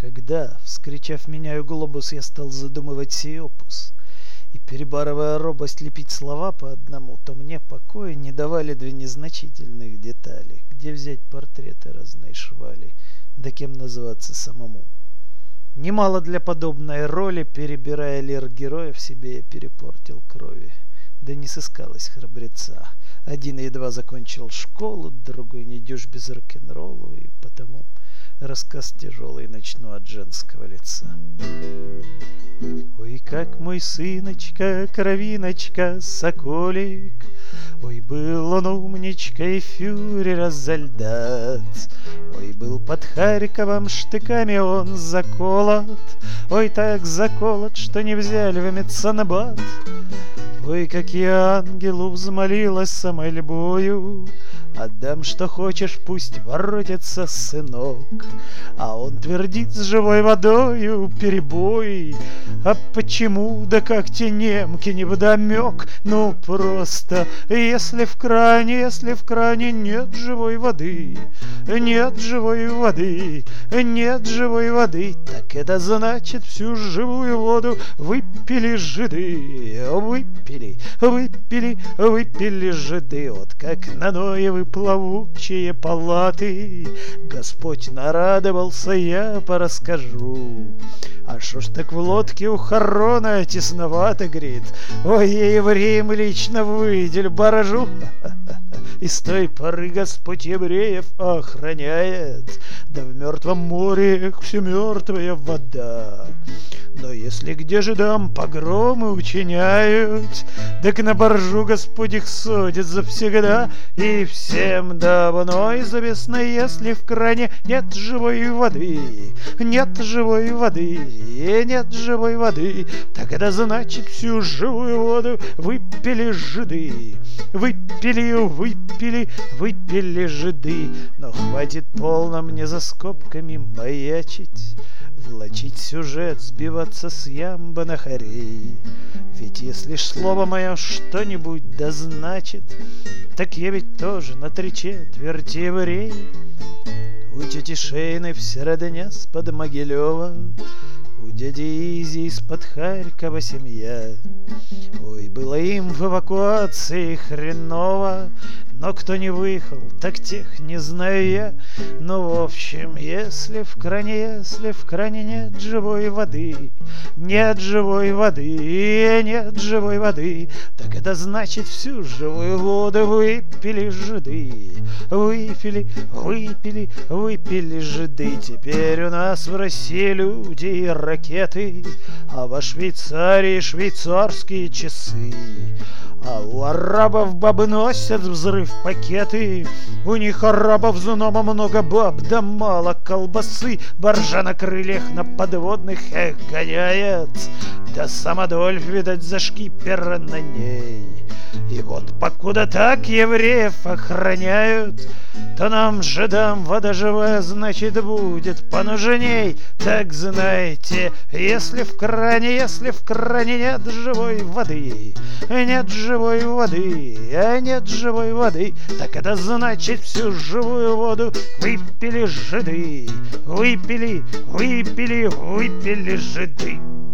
Когда, вскричав «меняю глобус», я стал задумывать сей опус, и, перебарывая робость лепить слова по одному, то мне покоя не давали две незначительных детали: где взять портреты разной швали, да кем называться самому. Немало для подобной роли, перебирая лир героев, себе я перепортил крови, да не сыскалось храбреца. Один едва закончил школу, другой не дюж без рок-н-роллу, и потому рассказ тяжелый начну от женского лица. Ой, как мой сыночка, кровиночка, соколик, ой, был он умничка и фюрера солдат. Ой, был под Харьковом штыками он заколот, ой, так заколот, что не взяли в медсанбат. Ой, как я ангелу взмолилась самольбою: отдам, что хочешь, пусть воротится сынок. А он твердит с живой водою перебой: а почему, да как те немки невдомек? Ну просто, если в кране нет живой воды, нет живой воды, нет живой воды, так это значит, всю живую воду выпили жиды. Выпили жиды. Вот как на Ноевы плавучие палаты Господь нарадовался, я порасскажу. А шо ж так в лодке у Харона тесновато, говорит? Ой, я в Рим лично выдель баражу. И с той поры Господь евреев охраняет, да в мертвом море все мертвая вода. Но если где же дам погромы учиняют, так на боржу Господь их судит завсегда. И всем давно известно, если в кране нет живой воды, нет живой воды, нет живой воды, так это значит, всю живую воду выпили жиды. Выпили жиды. Но хватит полно мне за скобками маячить, влачить сюжет, сбиваться с ямба на хорей. Ведь если ж слово мое что-нибудь да значит, так я ведь тоже на 3/4 еврей. У тети Шейны вся родня с-под Могилева, у дяди Изи из-под Харькова семья. Ой, было им в эвакуации хреново, но кто не выехал, так тех не знаю я. Ну, в общем, если в кране нет живой воды, нет живой воды, нет живой воды, так это значит, всю живую воду выпили жиды. Выпили жиды. Теперь у нас в России люди и ракеты, а во Швейцарии швейцарские часы. А у арабов бабы носят взрыв пакеты, у них арабов знамо много баб, да мало колбасы. Баржа на крыльях на подводных гоняет, да сам Адольф, видать, за шкипера на ней. И вот покуда так евреев охраняют, то нам, жидам, вода живая, значит, будет понужней. Так знаете, если в кране нет живой воды, нет живой воды, нет живой воды, так это значит, всю живую воду выпили жиды. Выпили жиды.